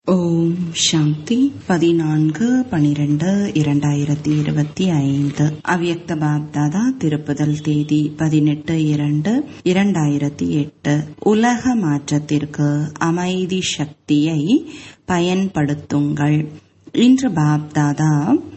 ஓம் சாந்தி 14/12/2025 அவ்யக்த பாப்தாதா திருப்புதல் தேதி 18/2/2008. உலக மாற்றத்திற்கு அமைதி சக்தியை பயன்படுத்துங்கள். இன்று பாப்தாதா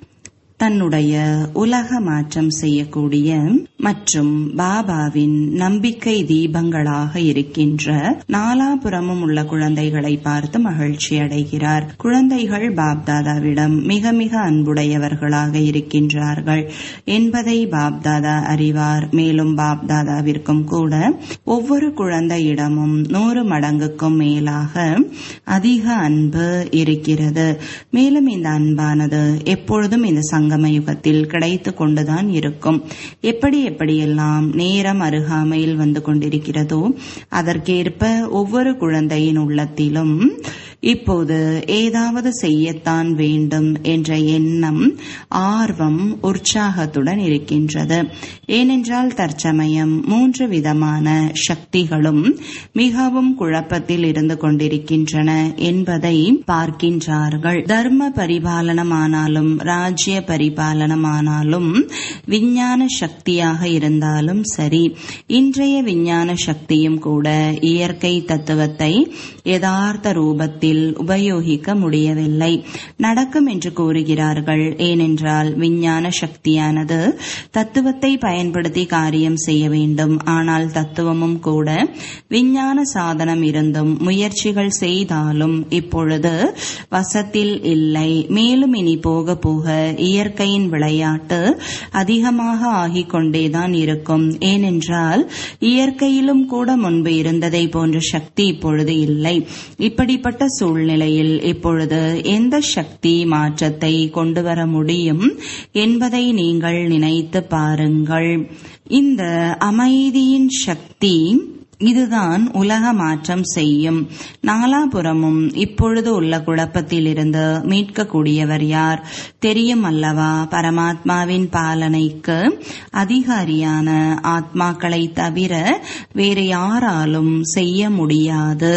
தன்னுடைய உலக மாற்றம் செய்யக்கூடிய மற்றும் பாபாவின் நம்பிக்கை தீபங்களாக இருக்கின்ற நாலாபுறமும் உள்ள குழந்தைகளை பார்த்து மகிழ்ச்சி அடைகிறார். குழந்தைகள் பாப்தாதாவிடம் மிக மிக அன்புடையவர்களாக இருக்கின்றார்கள் என்பதை பாப்தாதா அறிவார். மேலும் பாப்தாதாவிற்கும் கூட ஒவ்வொரு குழந்தையிடமும் 100 மடங்குக்கும் மேலாக அதிக அன்பு இருக்கிறது. மேலும் இந்த அன்பானது எப்பொழுதும் இந்த சங்கமயுகத்தில் கிடைத்து கொண்டுதான் இருக்கும். எப்படியெல்லாம் நேரம் அருகாமையில் வந்து கொண்டிருக்கிறதோ அதற்கேற்ப ஒவ்வொரு குழந்தையின் உள்ளத்திலும் இப்போது ஏதாவது செய்யத்தான் வேண்டும் என்ற எண்ணம், ஆர்வம், உற்சாகத்துடன் இருக்கின்றது. ஏனென்றால் தற்சமயம் 3 விதமான சக்திகளும் மிகவும் குழப்பத்தில் இருந்து கொண்டிருக்கின்றன என்பதை பார்க்கின்றார்கள். தர்ம பரிபாலனமானாலும் ராஜ்ய பரிபாலனமானாலும் விஞ்ஞான சக்தியாக இருந்தாலும் சரி, இன்றைய விஞ்ஞான சக்தியும் கூட இயற்கை தத்துவத்தை யதார்த்த ரூபத்தில் உபயோகிக்க முடியவில்லை. நடக்கும் என்று கூறுகிறார்கள். ஏனென்றால் விஞ்ஞான சக்தியானது தத்துவத்தை பயன்படுத்தி காரியம் செய்ய வேண்டும். ஆனால் தத்துவமும் கூட விஞ்ஞான சாதனம் இருந்தும் முயற்சிகள் செய்தாலும் இப்பொழுது வசத்தில் இல்லை. மேலும் இனி போக போக இயற்கையின் விளையாட்டு அதிகமாக ஆகிக் கொண்டேதான் இருக்கும். ஏனென்றால் இயற்கையிலும் கூட முன்பு இருந்ததை போன்ற சக்தி இப்பொழுது இல்லை. இப்படிப்பட்ட சூழ்நிலையில் இப்பொழுது எந்த சக்தி மாற்றத்தை கொண்டு வர முடியும் என்பதை நீங்கள் நினைத்து பாருங்கள். இந்த அமைதியின் சக்தி இதுதான் உலக மாற்றம் செய்யும். நாலாபுறமும் இப்பொழுது உள்ள குழப்பத்திலிருந்து மீட்கக்கூடியவர் யார் தெரியும் அல்லவா? பரமாத்மாவின் பாலனைக்கு அதிகாரியான ஆத்மாக்களை தவிர வேறு யாராலும் செய்ய முடியாது.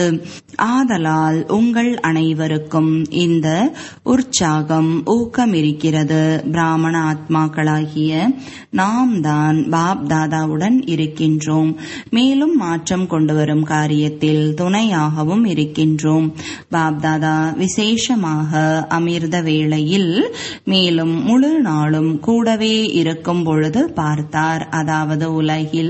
ஆதலால் உங்கள் அனைவருக்கும் இந்த உற்சாகம், ஊக்கம் இருக்கிறது. பிராமண ஆத்மாக்களாகிய நாம் தான் பாப் தாதாவுடன் இருக்கின்றோம். மேலும் மாற்றம் கொண்டு வரும் காரியத்தில் துணையாகவும் இருக்கின்றோம். பாப்தாதா விசேஷமாக அமிர்த வேளையில் மேலும் முழு நாளும் கூடவே இருக்கும் பொழுது பார்த்தார். அதாவது உலகில்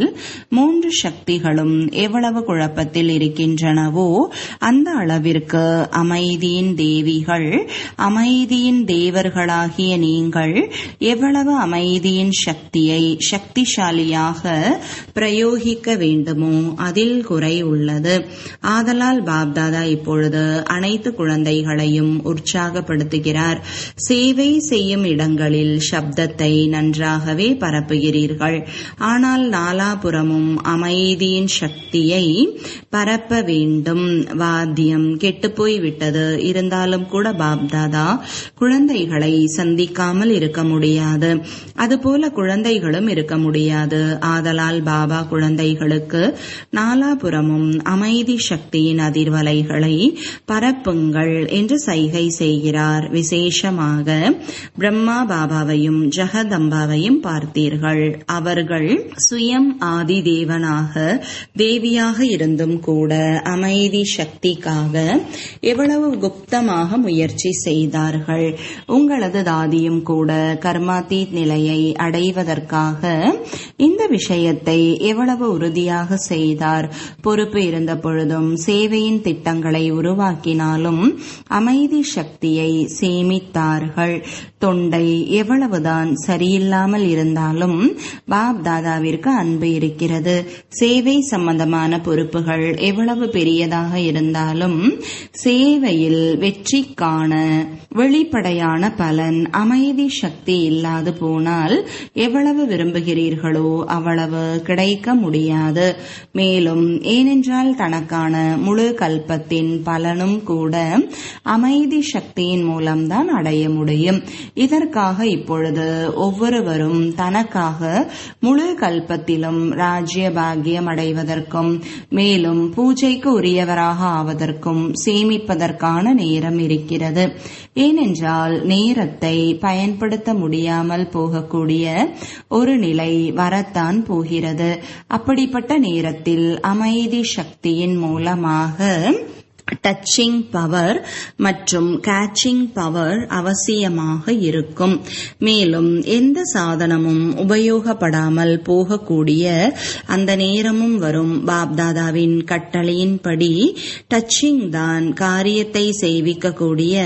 3 சக்திகளும் எவ்வளவு குழப்பத்தில் இருக்கின்றனவோ அந்த அளவிற்கு அமைதியின் தேவிகள், அமைதியின் தேவர்களாகிய நீங்கள் எவ்வளவு அமைதியின் சக்தியை சக்திசாலியாக பிரயோகிக்க வேண்டுமோ அதில் குறை உள்ளது. ஆதலால் பாப்தாதா இப்பொழுது அனைத்து குழந்தைகளையும் உற்சாகப்படுத்துகிறார். சேவை செய்யும் இடங்களில் சப்தத்தை நன்றாகவே பரப்புகிறீர்கள். ஆனால் நாலாபுறமும் அமைதியின் சக்தியை பரப்ப வேண்டும். வாத்தியம் கெட்டுப்போய் விட்டது. இருந்தாலும் கூட பாப்தாதா குழந்தைகளை சந்திக்காமல் இருக்க முடியாது. அதுபோல குழந்தைகளும் இருக்க முடியாது. ஆதலால் பாபா குழந்தைகளுக்கு நாலாபுறமும் அமைதி சக்தியின் அதிர்வலைகளை பரப்புங்கள் என்று சைகை செய்கிறார். விசேஷமாக பிரம்மா பாபாவையும் ஜெகதம்பாவையும் பார்த்தீர்கள். அவர்கள் சுயம் ஆதி தேவனாக தேவியாக இருந்தும் கூட அமைதி சக்திக்காக எவ்வளவு குப்தமாக முயற்சி செய்தார்கள். உங்களது தாதியும் கூட கர்மாதீத் நிலையை அடைவதற்காக இந்த விஷயத்தை எவ்வளவு உறுதியாக செய்தார். பொறுப்பு இருந்த பொழுதும் சேவையின் திட்டங்களை உருவாக்கினாலும் அமைதி சக்தியை சேமித்தார்கள். தொண்டை எவ்வளவுதான் சரியில்லாமல் இருந்தாலும் பாப் தாதாவிற்கு அன்பு இருக்கிறது. சேவை சம்பந்தமான பொறுப்புகள் எவ்வளவு பெரியதாக இருந்தாலும் சேவையில் வெற்றி காண வெளிப்படையான பலன் அமைதி சக்தி இல்லாது போனால் எவ்வளவு விரும்புகிறீர்களோ அவ்வளவு கிடைக்க முடியாது. மேலும் மேலும் ஏனென்றால் தனக்கான முழு கல்பத்தின் பலனும் கூட அமைதி சக்தியின் மூலம்தான் அடைய முடியும். இதற்காக இப்பொழுது ஒவ்வொருவரும் தனக்காக முழு கல்பத்திலும் ராஜ்ய பாக்கியம் அடைவதற்கும் மேலும் பூஜைக்கு உரியவராக ஆவதற்கும் சேமிப்பதற்கான நேரம் இருக்கிறது. ஏனென்றால் நேரத்தை பயன்படுத்த முடியாமல் போகக்கூடிய ஒரு நிலை வரத்தான் போகிறது. அப்படிப்பட்ட நேரத்தில் அமைதி சக்தியின் மூலமாக டச்சிங் பவர் மற்றும் கேட்சிங் பவர் அவசியமாக இருக்கும். மேலும் எந்த சாதனமும் உபயோகப்படாமல் போகக்கூடிய அந்த நேரமும் வரும். பாப்தாதாவின் கட்டளையின்படி டச்சிங் தான் காரியத்தை செய்விக்கக்கூடிய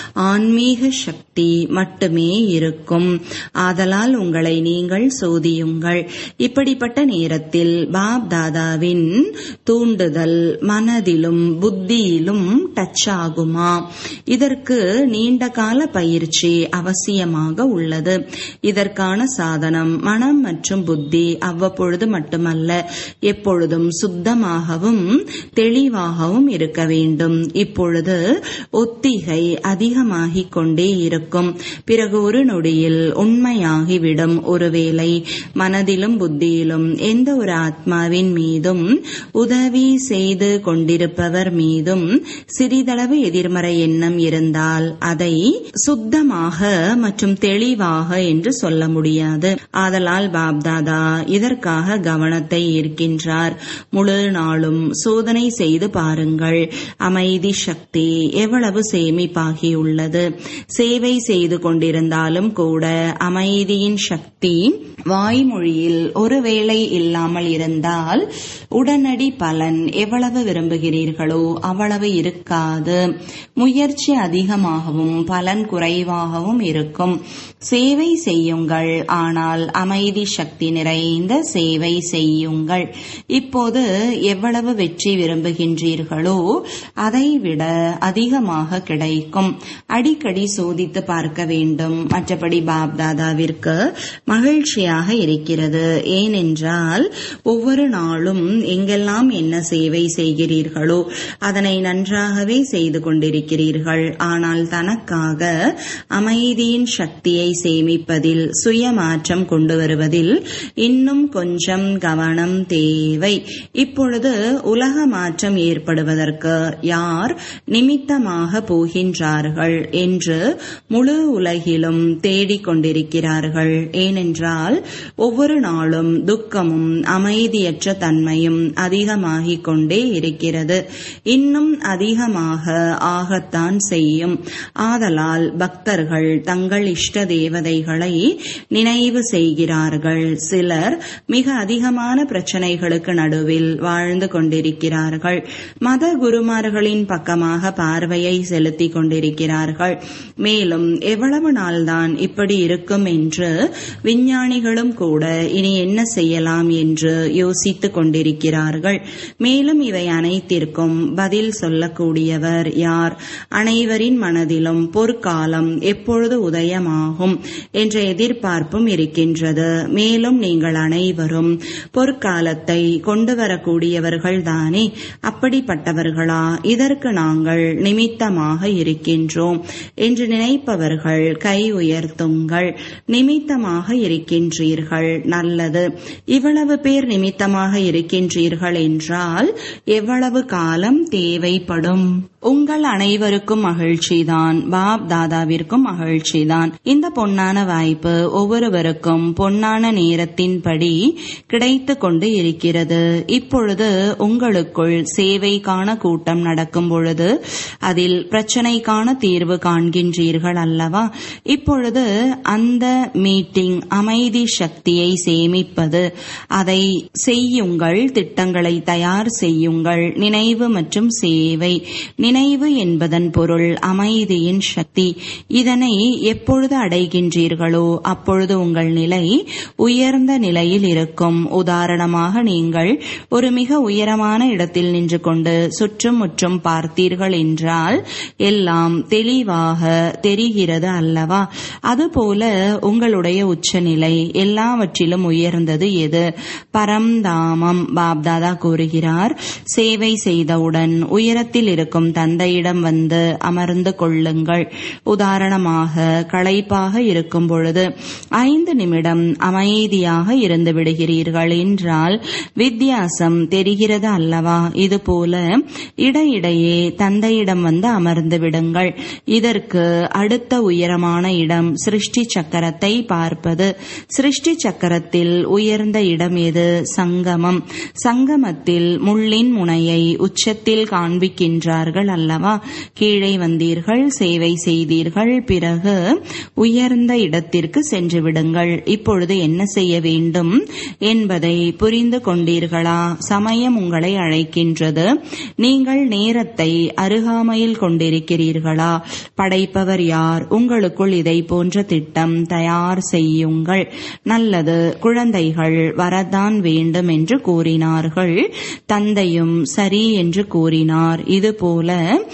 ஆன்மீக சக்தி மட்டுமே இருக்கும். ஆதலால் உங்களை நீங்கள் சோதியுங்கள். இப்படிப்பட்ட நேரத்தில் பாப்தாதாவின் தூண்டுதல் மனதிலும் புத்தியிலும் டச் ஆகுமா? இதற்கு நீண்ட கால பயிற்சி அவசியமாக உள்ளது. இதற்கான சாதனம் மனம் மற்றும் புத்தி அவ்வப்பொழுது மட்டுமல்ல, எப்பொழுதும் சுத்தமாகவும் தெளிவாகவும் இருக்க வேண்டும். இப்பொழுது ஒத்திகை அதிகமாகிக் கொண்டே இருக்கும். பிறகு ஒரு நொடியில் உண்மையாகிவிடும். ஒருவேளை மனதிலும் புத்தியிலும் எந்த ஒரு ஆத்மாவின் மீதும் உதவி செய்து கொண்டிருப்பவர் மீதும் சிறிதளவு எதிர்மறை எண்ணம் இருந்தால் அதை சுத்தமாக மற்றும் தெளிவாக என்று சொல்ல முடியாது. ஆதலால் பாப்தாதா இதற்காக கவனத்தை ஈர்க்கின்றார். முழு நாளும் சோதனை செய்து பாருங்கள். அமைதி சக்தி எவ்வளவு சேமிப்பாகியுள்ளது. சேவை செய்து கொண்டிருந்தாலும் கூட அமைதியின் சக்தி வாய்மொழியில் ஒருவேளை இல்லாமல் இருந்தால் உடனடி பலன் எவ்வளவு விரும்புகிறீர்களோ அவ்வளவு இருக்காது. முயற்சி அதிகமாகவும் பலன் குறைவாகவும் இருக்கும். சேவை செய்யுங்கள், ஆனால் அமைதி சக்தி நிறைந்த சேவை செய்யுங்கள். இப்போது எவ்வளவு வெற்றி விரும்புகின்றீர்களோ அதைவிட அதிகமாக கிடைக்கும். அடிக்கடி சோதித்து பார்க்க வேண்டும். மற்றபடி பாப்தாதாவிற்கு மகிழ்ச்சியாக இருக்கிறது. ஏனென்றால் ஒவ்வொரு நாளும் எங்கெல்லாம் என்ன சேவை செய்கிறீர்களோ அதனை நன்றாகவே செய்து கொண்டிருக்கிறீர்கள். ஆனால் தனக்காக அமைதியின் சக்தியை சேமிப்பதில் சுயமாற்றம் கொண்டு வருவதில் இன்னும் கொஞ்சம் கவனம் தேவை. இப்பொழுது உலக மாற்றம் ஏற்படுவதற்கு யார் நிமித்தமாக போகின்றார்கள் என்று முழு உலகிலும் தேடிக்கொண்டிருக்கிறார்கள். ஏனென்றால் ஒவ்வொரு நாளும் துக்கமும் அமைதியற்ற தன்மையும் அதிகமாகிக் கொண்டே இருக்கிறது. இன்னும் அதிகமாக ஆகத்தான் செய்யும். ஆதலால் பக்தர்கள் தங்கள் இஷ்ட தேவதைகளை நினைவு செய்கிறார்கள். சிலர் மிக அதிகமான பிரச்சனைகளுக்கு நடுவில் வாழ்ந்து கொண்டிருக்கிறார்கள். மத குருமார்களின் பக்கமாக பார்வையை செலுத்திக் கொண்டிருக்கிறார்கள். மேலும் எவ்வளவு நாள்தான் இப்படி இருக்கும் என்று விஞ்ஞானிகளும் கூட இனி என்ன செய்யலாம் என்று யோசித்துக் கொண்டிருக்கிறார்கள். மேலும் இவை அனைத்திற்கும் பதில் சொல்லக்கூடியவர் யார்? அனைவரின் மனதிலும் பொற்காலம் எப்பொழுது உதயமாகும் என்ற எதிர்பார்ப்பும் இருக்கின்றது. மேலும் நீங்கள் அனைவரும் பொற்காலத்தை கொண்டு வரக்கூடியவர்கள் தானே. அப்படிப்பட்டவர்களா? இதற்கு நாங்கள் நிமித்தமாக இருக்கின்றோம் என்று நினைப்பவர்கள் கை உயர்த்துங்கள். நிமித்தமாக இருக்கின்றீர்கள், நல்லது. இவ்வளவு பேர் நிமித்தமாக இருக்கின்றீர்கள் என்றால் எவ்வளவு காலம் தேவைப்படும்? உங்கள் அனைவருக்கும் மகிழ்ச்சிதான், பாப் தாதாவிற்கும் மகிழ்ச்சிதான். இந்த பொன்னான வாய்ப்பு ஒவ்வொருவருக்கும் பொன்னான நேரத்தின்படி கிடைத்து கொண்டு இருக்கிறது. இப்பொழுது உங்களுக்குள் சேவைக்கான கூட்டம் நடக்கும் பொழுது அதில் பிரச்சனைக்கான தீர்வு காண்கின்றீர்கள் அல்லவா? இப்பொழுது அந்த மீட்டிங் அமைதி சக்தியை சேமிப்பது. அதை செய்யுங்கள், திட்டங்களை தயார் செய்யுங்கள். நினைவு மற்றும் சேவை. நினைவு என்பதன் பொருள் அமைதியின் சக்தி. இதனை எப்பொழுது அடைகின்றீர்களோ அப்பொழுது உங்கள் நிலை உயர்ந்த நிலையில் இருக்கும். உதாரணமாக, நீங்கள் ஒரு மிக உயரமான இடத்தில் நின்று கொண்டு சுற்றும் முற்றும் பார்த்தீர்கள் என்றால் எல்லாம் தெளிவாக தெரிகிறது அல்லவா? அதுபோல உங்களுடைய உச்சநிலை, எல்லாவற்றிலும் உயர்ந்தது எது? பரம்தாமம். பாப்தாதா கூறுகிறார், சேவை செய்தவுடன் உயரத்தில் இருக்கும் தந்தையிடம் வந்து அமர்ந்து கொள்ளுங்கள். உதாரணமாக, களைப்பாக இருக்கும் பொழுது 5 நிமிடம் அமைதியாக இருந்து விடுகிறீர்கள் என்றால் வித்தியாசம் தெரிகிறது அல்லவா? இதுபோல இடையிடையே தந்தையிடம் வந்து அமர்ந்து விடுங்கள். இதற்கு அடுத்த உயரமான இடம் சிருஷ்டி சக்கரத்தை பார்ப்பது. சிருஷ்டி சக்கரத்தில் உயர்ந்த இடம் எது? சங்கமம். சங்கமத்தில் முள்ளின் முனையை உச்சத்தில் காண்பிக்கின்றார்கள் அல்லவா? கீழே வந்தீர்கள், சேவை செய்தீர்கள், பிறகு உயர்ந்த இடத்திற்கு சென்று விடுங்கள். இப்பொழுது என்ன செய்ய வேண்டும் என்பதை புரிந்து கொண்டீர்களா? சமயம் உங்களை அழைக்கின்றது. நீங்கள் நேரத்தை அருகாமையில் கொண்டிருக்கிறீர்களா? படைப்பவர் யார்? உங்களுக்குள் இதை போன்ற திட்டம் தயார் செய்யுங்கள். நல்லது, குழந்தைகள் வரத்தான் வேண்டும் என்று கூறினார்கள். தந்தையும் சரி என்று கூறினார். இதுபோல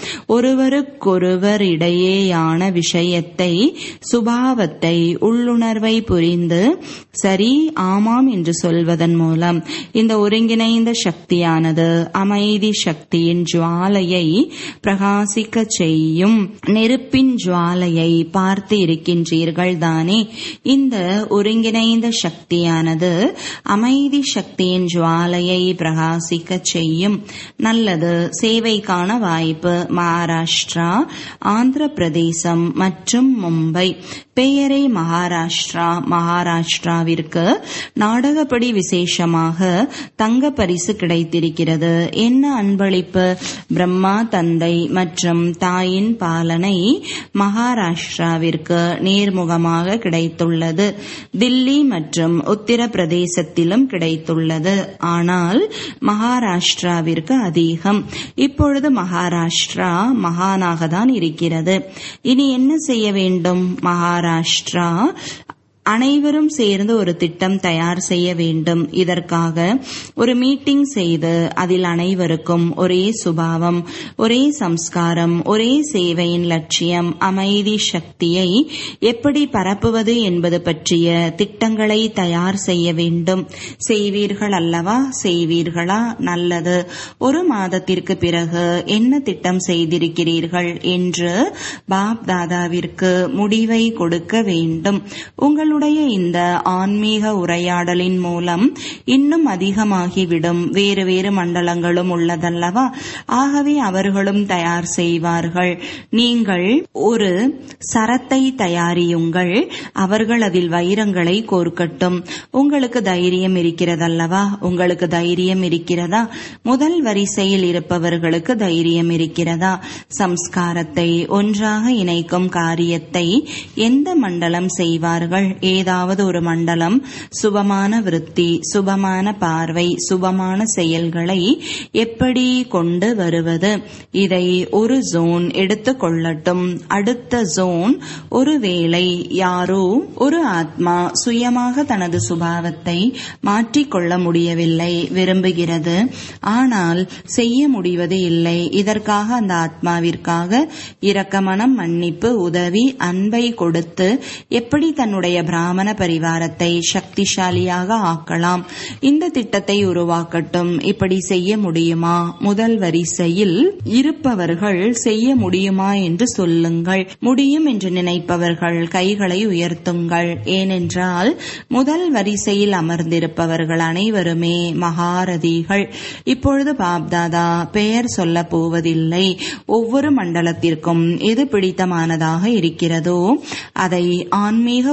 ஒருவருக்கொருவர் இடையேயான விஷயத்தை, சுபாவத்தை, உள்ளுணர்வை புரிந்து சரி ஆமாம் என்று சொல்வதன் மூலம் இந்த ஒருங்கிணைந்த சக்தியானது அமைதி சக்தியின் ஜுவாலையை பிரகாசிக்க செய்யும். நெருப்பின் ஜுவாலையை பார்த்து இருக்கின்றீர்கள் தானே? இந்த ஒருங்கிணைந்த சக்தியானது அமைதி சக்தியின் ஜுவாலையை பிரகாசிக்க செய்யும். நல்லது, சேவைக்கான வாய்ப்பு மகாராஷ்டிரா, ஆந்திர பிரதேசம் மற்றும் மும்பை. பெயரே மகாராஷ்டிரா. மகாராஷ்டிராவிற்கு நாடகப்படி விசேஷமாக தங்க பரிசு கிடைத்திருக்கிறது. என்ன அன்பளிப்பு! பிரம்மா தந்தை மற்றும் தாயின் பாலனை மகாராஷ்டிராவிற்கு நேர்முகமாக கிடைத்துள்ளது. தில்லி மற்றும் உத்தரப்பிரதேசத்திலும் கிடைத்துள்ளது. ஆனால் மகாராஷ்டிராவிற்கு அதிகம். இப்பொழுது மகாராஷ்டிரா மகானாக தான் இருக்கிறது. இனி என்ன செய்ய வேண்டும்? மகாராஷ்டிரா அனைவரும் சேர்ந்து ஒரு திட்டம் தயார் செய்ய வேண்டும். இதற்காக ஒரு மீட்டிங் செய்து அதில் அனைவருக்கும் ஒரே சுபாவம், ஒரே சம்ஸ்காரம், ஒரே சேவையின் லட்சியம், அமைதி சக்தியை எப்படி பரப்புவது என்பது பற்றிய திட்டங்களை தயார் செய்ய வேண்டும். செய்வீர்கள் அல்லவா? செய்வீர்களா? நல்லது. ஒரு மாதத்திற்கு பிறகு என்ன திட்டம் செய்திருக்கிறீர்கள் என்று பாப் தாதாவிற்கு முடிவை கொடுக்க வேண்டும். உங்களுடைய இந்த ஆன்மீக உரையாடலின் மூலம் இன்னும் அதிகமாகிவிடும். வேறு வேறு மண்டலங்களும் உள்ளதல்லவா? ஆகவே அவர்களும் தயார் செய்வார்கள். நீங்கள் ஒரு சரத்தை தயாரியுங்கள், அவர்கள் அதில் வைரங்களை கோர்க்கட்டும். உங்களுக்கு தைரியம் இருக்கிறதல்லவா? உங்களுக்கு தைரியம் இருக்கிறதா? முதல் வரிசையில் இருப்பவர்களுக்கு தைரியம் இருக்கிறதா? சம்ஸ்காரத்தை ஒன்றாக இணைக்கும் காரியத்தை எந்த மண்டலம் செய்வார்கள்? ஏதாவது ஒரு மண்டலம் சுபமான விருத்தி, சுபமான பார்வை, சுபமான செயல்களை எப்படி கொண்டு வருவது? இதை ஒரு ஜோன் எடுத்துக் கொள்ளட்டும். அடுத்த ஜோன், ஒருவேளை யாரோ ஒரு ஆத்மா சுயமாக தனது சுபாவத்தை மாற்றிக்கொள்ள முடியவில்லை, விரும்புகிறது, ஆனால் செய்ய முடிவது இல்லை. இதற்காக அந்த ஆத்மாவிற்காக இரக்கமனம், மன்னிப்பு, உதவி, அன்பை கொடுத்து எப்படி தன்னுடைய பிராமண பரிவாரத்தை சக்திசாலியாக ஆக்கலாம், இந்த திட்டத்தை உருவாக்கட்டும். இப்படி செய்ய முடியுமா? முதல் வரிசையில் இருப்பவர்கள் செய்ய முடியுமா என்று சொல்லுங்கள். முடியும் என்று நினைப்பவர்கள் கைகளை உயர்த்துங்கள். ஏனென்றால் முதல் வரிசையில் அமர்ந்திருப்பவர்கள் அனைவருமே மகாரதிகள். இப்பொழுது பாப்தாதா பெயர் சொல்ல போவதில்லை. ஒவ்வொரு மண்டலத்திற்கும் எது பிடித்தமானதாக இருக்கிறதோ அதை ஆன்மீக உரையாடல்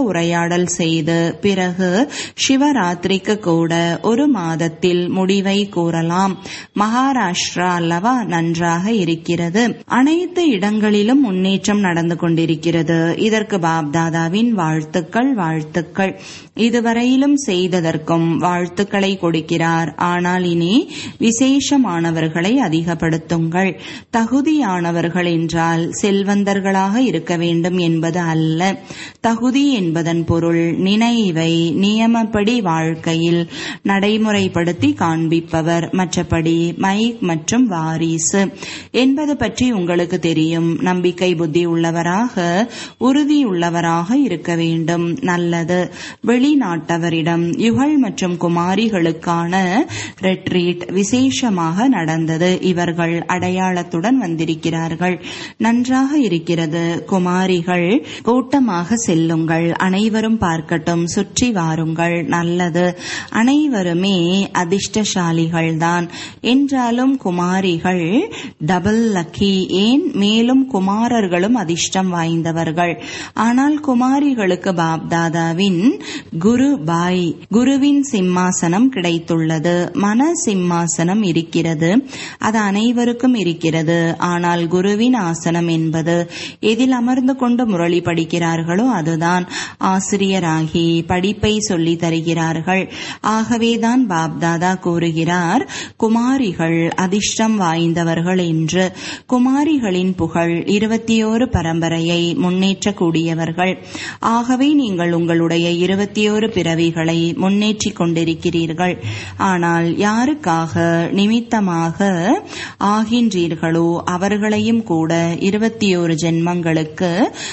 உரையாடல் செய்து பிறகு சிவராத்திரிக்கு கூட 1 மாதத்தில் முடிவை கூறலாம். மகாராஷ்டிரா அல்லவா நன்றாக இருக்கிறது. அனைத்து இடங்களிலும் முன்னேற்றம் நடந்து கொண்டிருக்கிறது. இதற்கு பாப்தாதாவின் வாழ்த்துக்கள். இதுவரையிலும் செய்ததற்கும் வாழ்த்துக்களை கொடுக்கிறார். ஆனால் இனி விசேஷமானவர்களை அதிகப்படுத்துங்கள். தகுதியானவர்கள் என்றால் செல்வந்தர்களாக இருக்க வேண்டும் என்பது அல்ல. தகுதி என்பதன் பொருள் நினைவை நியமப்படி வாழ்க்கையில் நடைமுறைப்படுத்தி காண்பிப்பவர். மற்றபடி மைக் மற்றும் வாரிசு என்பது பற்றி உங்களுக்கு தெரியும். நம்பிக்கை புத்தி உள்ளவராக உறுதியுள்ளவராக இருக்க வேண்டும். நல்லது. வெளிநாட்டவரிடம் யுகல் மற்றும் குமாரிகளுக்கான ரெட்ரீட் விசேஷமாக நடந்தது. இவர்கள் அடையாளத்துடன் வந்திருக்கிறார்கள். நன்றாக இருக்கிறது. குமாரிகள் கூட்டமாக செல்லுங்கள். அனைவரும் பார்க்கட்டும். சுற்றி வாருங்கள். நல்லது. அனைவருமே அதிர்ஷ்டசாலிகள்தான். என்றாலும் குமாரிகள் டபுள் லக்கி. ஏன்? மேலும் குமாரர்களும் அதிர்ஷ்டம் வாய்ந்தவர்கள். ஆனால் குமாரிகளுக்கு பாப்தாதாவின் குரு பாய் குருவின் சிம்மாசனம் கிடைத்துள்ளது. மன சிம்மாசனம் இருக்கிறது. அது அனைவருக்கும் இருக்கிறது. ஆனால் குருவின் ஆசனம் என்பது எதில் அமர்ந்து கொண்டு முரளி படிக்கிறார்களோ அதுதான். ஆசிரியராகி படிப்பை சொல்லி தருகிறார்கள். ஆகவேதான் பாப்தாதா கூறுகிறார் குமாரிகள் அதிர்ஷ்டம் வாய்ந்தவர்கள் என்று. குமாரிகளின் புகழ் 21 பரம்பரையை முன்னேற்றக்கூடியவர்கள். ஆகவே நீங்கள் உங்களுடைய 21 பிறவிகளை முன்னேற்றிக் கொண்டிருக்கிறீர்கள். ஆனால் யாருக்காக நிமித்தமாக ஆகின்றீர்களோ அவர்களையும் கூட 21 ஜென்மங்களுக்கு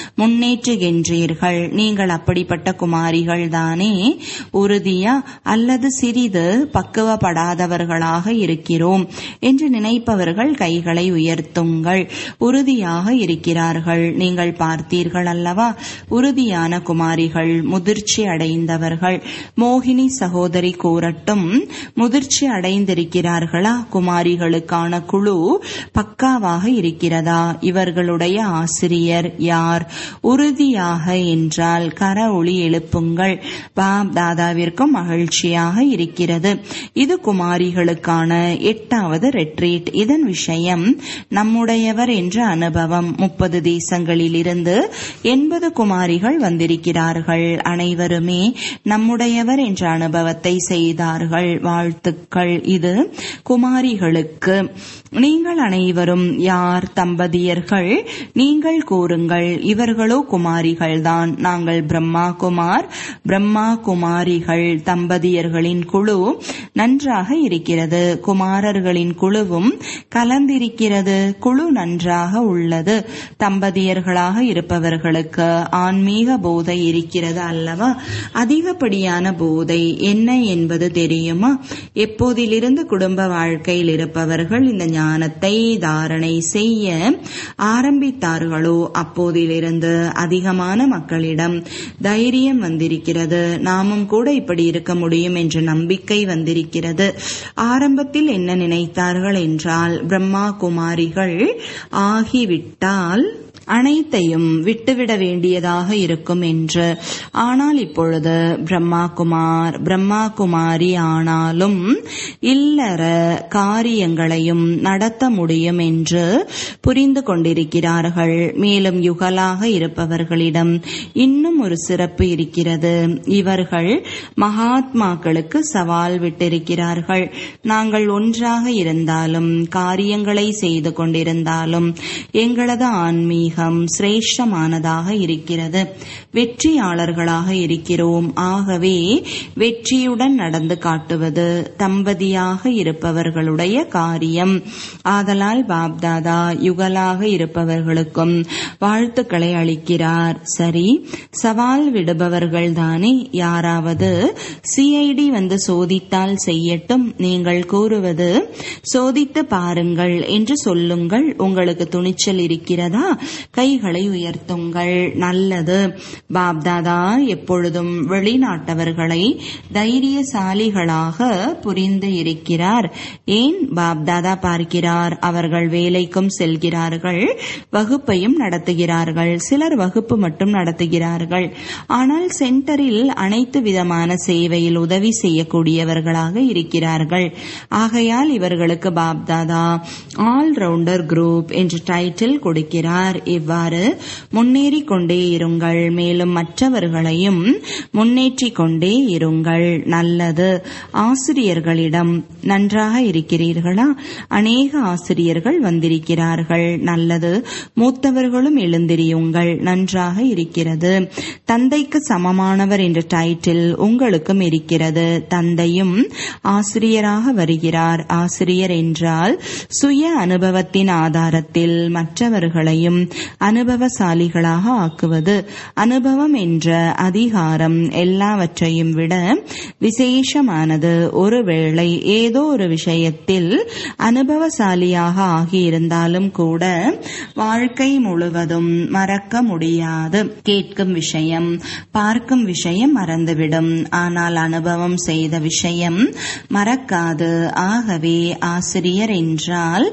முன்னேற்றுகின்றீர்கள். நீங்கள் அப்படிப்பட்ட குமாரிகள் தானே? உறுதியா அல்லது சிறிது பக்குவப்படாதவர்களாக இருக்கிறோம் என்று நினைப்பவர்கள் கைகளை உயர்த்துங்கள். உறுதியாக இருக்கிறார்கள். நீங்கள் பார்த்தீர்கள் அல்லவா? உறுதியான குமாரிகள் முதிர்ச்சி அடைந்தவர்கள். மோகினி சகோதரி கூறட்டும், முதிர்ச்சி அடைந்திருக்கிறார்களா? குமாரிகளுக்கான குழு பக்காவாக இருக்கிறதா? இவர்களுடைய ஆசிரியர் யார்? உறுதியாக என்றால் கர ஒளி எழுப்புங்கள். பாப் தாதாவிற்கும் மகிழ்ச்சியாக இருக்கிறது. இது குமாரிகளுக்கான 8வது ரெட்ரீட். இதன் விஷயம் நம்முடையவர் என்ற அனுபவம். 30 தேசங்களிலிருந்து 80 குமாரிகள் வந்திருக்கிறார்கள். அனைவருமே நம்முடையவர் என்ற அனுபவத்தை செய்தார்கள். வாழ்த்துக்கள். இது குமாரிகளுக்கு. நீங்கள் அனைவரும் யார்? தம்பதியர்கள். நீங்கள் கூறுங்கள். இவர்களோ குமாரிகள்தான். நாங்கள் பிரம்மா குமார், பிரம்மா குமாரிகள். தம்பதியர்களின் குழு நன்றாக இருக்கிறது. குமாரர்களின் குழுவும் கலந்திருக்கிறது. குழு நன்றாக உள்ளது. தம்பதியர்களாக இருப்பவர்களுக்கு ஆன்மீக போதை இருக்கிறது அல்லவா? அதிகப்படியான போதை என்ன என்பது தெரியுமா? எப்போதிலிருந்து குடும்ப வாழ்க்கையில் இருப்பவர்கள் இந்த ஞானத்தை தாரணை செய்ய ஆரம்பித்தார்களோ அப்போதிலிருந்து அதிகமான மக்களிடம் தைரியம் வந்திருக்கிறது. நாமும் கூட இப்படி இருக்க முடியும் என்ற நம்பிக்கை வந்திருக்கிறது. ஆரம்பத்தில் என்ன நினைத்தார்கள் என்றால், பிரம்மா குமாரிகள் ஆகிவிட்டால் அனைத்தையும் விட்டுவிட வேண்டியதாக இருக்கும் என்று. ஆனால் இப்பொழுது பிரம்மா குமார், பிரம்மா குமாரி ஆனாலும் இல்லற காரியங்களையும் நடத்த முடியும் என்று புரிந்து கொண்டிருக்கிறார்கள். மேலும் யுகலாக இருப்பவர்களிடம் இன்னும் ஒரு சிறப்பு இருக்கிறது. இவர்கள் மகாத்மாக்களுக்கு சவால் விட்டிருக்கிறார்கள். நாங்கள் ஒன்றாக இருந்தாலும் காரியங்களை செய்து கொண்டிருந்தாலும் எங்களது ஆன்மீக சிரேஷ்டமானதாக இருக்கிறது. வெற்றியாளர்களாக இருக்கிறோம். ஆகவே வெற்றியுடன் நடந்து காட்டுவது தம்பதியாக இருப்பவர்களுடைய காரியம். ஆதலால் பாப்தாதா யுகலாக இருப்பவர்களுக்கும் வாழ்த்துக்களை அளிக்கிறார். சரி, சவால் விடுபவர்கள் தானே? யாராவது சிஐடி வந்து சோதித்தால் செய்யட்டும். நீங்கள் கூறுவது சோதித்து பாருங்கள் என்று சொல்லுங்கள். உங்களுக்கு துணிச்சல் இருக்கிறதா? கைகளை உயர்த்துங்கள். நல்லது. பாப்தாதா எப்பொழுதும் வெளிநாட்டவர்களை தைரியசாலிகளாக புரிந்து இருக்கிறார். ஏன் பாப்தாதா பார்க்கிறார்? அவர்கள் வேலைக்கும் செல்கிறார்கள், வகுப்பையும் நடத்துகிறார்கள். சிலர் வகுப்பு மட்டும் நடத்துகிறார்கள். ஆனால் சென்டரில் அனைத்து விதமான சேவையில் உதவி செய்யக்கூடியவர்களாக இருக்கிறார்கள். ஆகையால் இவர்களுக்கு பாப்தாதா ஆல்ரவுண்டர் குரூப் என்ற டைட்டில் கொடுக்கிறார். இவ்வாறு முன்னேறிக் கொண்டே இருங்கள், மேலும் மற்றவர்களையும் முன்னேற்றிக் கொண்டே இருங்கள். நல்லது. ஆசிரியர்களிடம் நன்றாக இருக்கிறீர்களா? அநேக ஆசிரியர்கள் வந்திருக்கிறார்கள். நல்லது. மூத்தவர்களும் எழுந்திரியுங்கள். நன்றாக இருக்கிறது. தந்தைக்கு சமமானவர் என்ற டைட்டில் உங்களுக்கும் இருக்கிறது. தந்தையும் ஆசிரியராக வருகிறார். ஆசிரியர் என்றால் சுய அனுபவத்தின் ஆதாரத்தில் மற்றவர்களையும் அனுபவசாலிகளாக ஆக்குவது. அனுபவம் என்ற அதிகாரம் எல்லாவற்றையும் விட விசேஷமானது. ஒருவேளை ஏதோ ஒரு விஷயத்தில் அனுபவசாலியாக ஆகியிருந்தாலும் கூட வாழ்க்கை முழுவதும் மறக்க முடியாது. கேட்கும் விஷயம், பார்க்கும் விஷயம் மறந்துவிடும். ஆனால் அனுபவம் செய்த விஷயம் மறக்காது. ஆகவே ஆசிரியர் என்றால்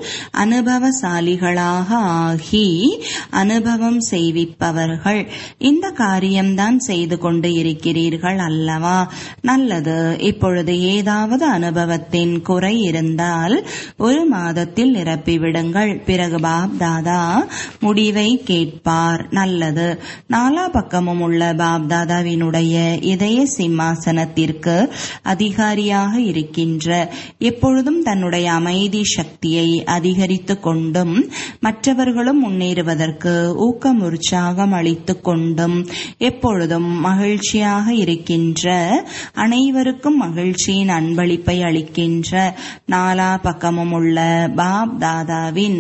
அனுபவசாலிகளாக ஆகி அனுபவம் செய்விப்பவர்கள். இந்த காரியம்தான் செய்து கொண்டு இருக்கிறீர்கள் அல்லவா? நல்லது. இப்பொழுது ஏதாவது அனுபவத்தின் குறை இருந்தால் ஒரு மாதத்தில் நிரப்பிவிடுங்கள். பிறகு பாப்தாதா முடிவை கேட்பார். நல்லது. நாலா பக்கமும் உள்ள பாப்தாதாவினுடைய இதய சிம்மாசனத்திற்கு அதிகாரியாக இருக்கின்ற, எப்பொழுதும் தன்னுடைய அமைதி சக்தியை அதிகரித்துக் கொண்டும் மற்றவர்களும் முன்னேறுவதற்கு ஊக்கம் உற்சாகம் அளித்துக் கொண்டும் எப்பொழுதும் மகிழ்ச்சியாக இருக்கின்ற, அனைவருக்கும் மகிழ்ச்சியின் அன்பளிப்பை அளிக்கின்ற, நாலா பக்கமும் உள்ள பாப்தாதாவின்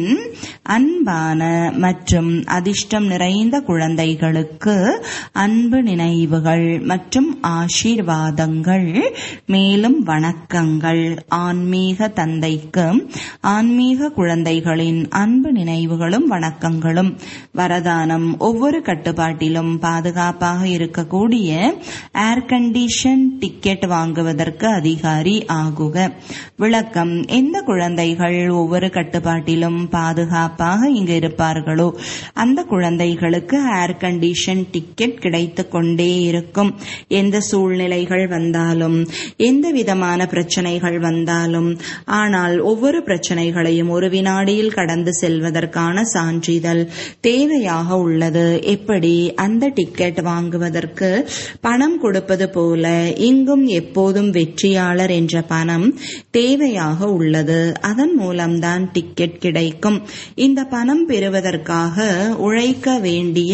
அன்பான மற்றும் அதிர்ஷ்டம் நிறைந்த குழந்தைகளுக்கு அன்பு நினைவுகள் மற்றும் ஆசீர்வாதங்கள், மேலும் வணக்கங்கள். ஆன்மீக தந்தைக்கு ஆன்மீக குழந்தைகளின் அன்பு நினைவுகளும் வணக்கங்களும். வரதானம்: ஒவ்வொரு கட்டுப்பாட்டிலும் பாதுகாப்பாக இருக்கக்கூடிய ஏர் கண்டிஷன் டிக்கெட் வாங்குவதற்கு அதிகாரி ஆகுக. விளக்கம்: எந்த குழந்தைகள் ஒவ்வொரு கட்டுப்பாட்டிலும் பாதுகாப்பாக இங்கு இருப்பார்களோ அந்த குழந்தைகளுக்கு ஏர் கண்டிஷன் டிக்கெட் கிடைத்துக் கொண்டே இருக்கும். எந்த சூழ்நிலைகள் வந்தாலும், எந்த விதமான பிரச்சனைகள் வந்தாலும், ஆனால் ஒவ்வொரு பிரச்சனைகளையும் ஒரு வினாடியில் கடந்து செல்வதற்கான சான்றிதழ் தேவையாக உள்ளது. எப்படி அந்த டிக்கெட் வாங்குவதற்கு பணம் கொடுப்பது போல இங்கும் எப்போதும் வெற்றியாளர் என்ற பணம் தேவையாக உள்ளது. அதன் மூலம்தான் டிக்கெட் கிடைக்கும். இந்த பணம் பெறுவதற்காக உழைக்க வேண்டிய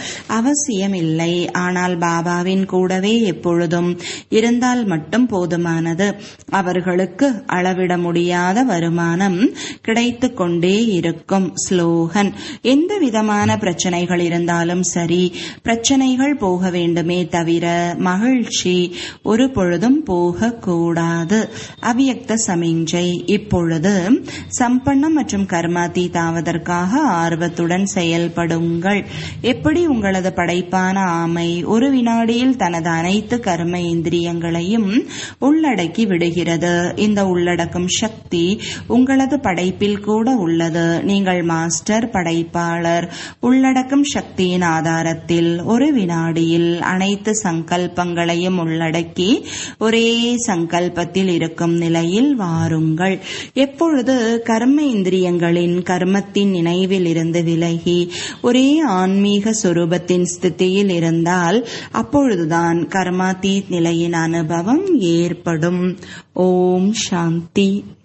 அவசியம் இல்லை. ஆனால் பாபாவின் கூடவே எப்பொழுதும் இருந்தால் மட்டும் போதுமானது. அவர்களுக்கு அளவிட முடியாத வருமானம் கிடைத்துக் கொண்டே இருக்கும். ஸ்லோகன்: எந்த விதமான பிரச்சனைகள் இருந்தாலும் சரி, பிரச்சனைகள் போக வேண்டுமே தவிர மகிழ்ச்சி ஒரு பொழுதும் போகக்கூடாது. அவ்யக்த சமிஞ்சை: இப்பொழுது சம்பன்னம் மற்றும் கர்மாதீதாவதற்காக ஆர்வத்துடன் செயல்படுங்கள். எப்படி உங்களது படைப்பான ஆமை ஒரு வினாடியில் தனது அனைத்து கர்ம இந்திரியங்களையும் உள்ளடக்கி விடுகிறது. இந்த உள்ளடக்கும் சக்தி உங்களது படைப்பில் கூட உள்ளது. நீங்கள் மாஸ்டர் படைப்பாளர். உள்ளடக்கும் சக்தியின் ஆதாரத்தில் ஒரு வினாடியில் அனைத்து சங்கல்பங்களையும் உள்ளடக்கி ஒரே சங்கல்பத்தில் இருக்கும் நிலையில் வாருங்கள். எப்பொழுது கர்ம இந்திரியங்களின் கர்மத்தின் நினைவில் இருந்து விலகி ஒரே ஆன்மீக சொரூபத்தின் ஸ்திதியில் இருந்தால் அப்பொழுதுதான் கர்மாதீத் நிலையின் அனுபவம் ஏற்படும். ஓம் சாந்தி.